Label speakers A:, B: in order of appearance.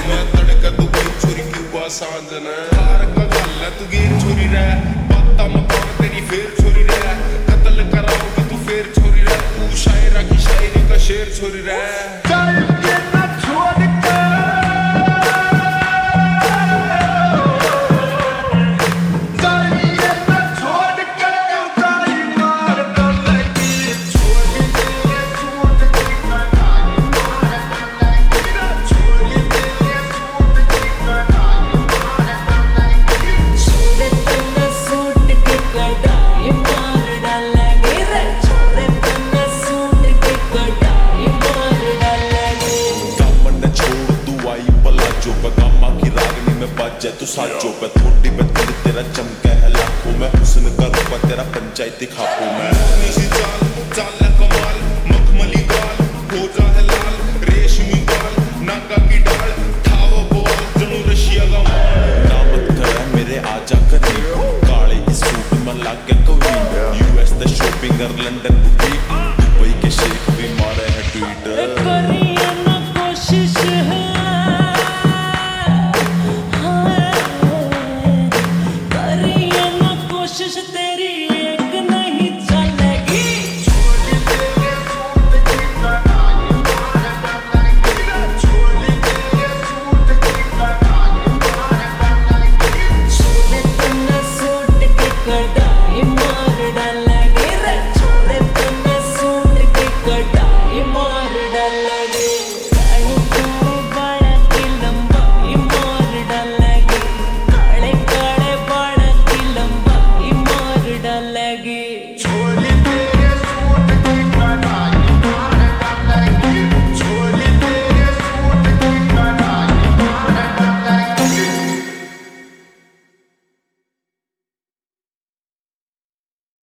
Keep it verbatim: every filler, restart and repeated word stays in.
A: मैं तड़का तू गई छोरी क्यों सांजना हार का गल तू गेर छोरी रह बाता मकान तेरी फेर छोरी रह कत्ल कराओगी तू फेर छोरी रह तू शायरा की शायरी का शेर छोरी रह
B: जै तू साजो पे थोड़ी पे दिल तेरा चमका है लाखों में हुस्न का रूप तेरा पंचायती खापू में
A: सी चाल चाल कमाल मखमली गाल हो जा है लाल रेशमी बाल नाका की डाल ठाव बोल जनू रशिया का माल
B: नामत कर मेरे आजा करीब काले इस सूट में लग गया कवीन यूएस द शॉपिंग और लंदन बुटीक दुबई के शेख भी मारे हैं ट्वीट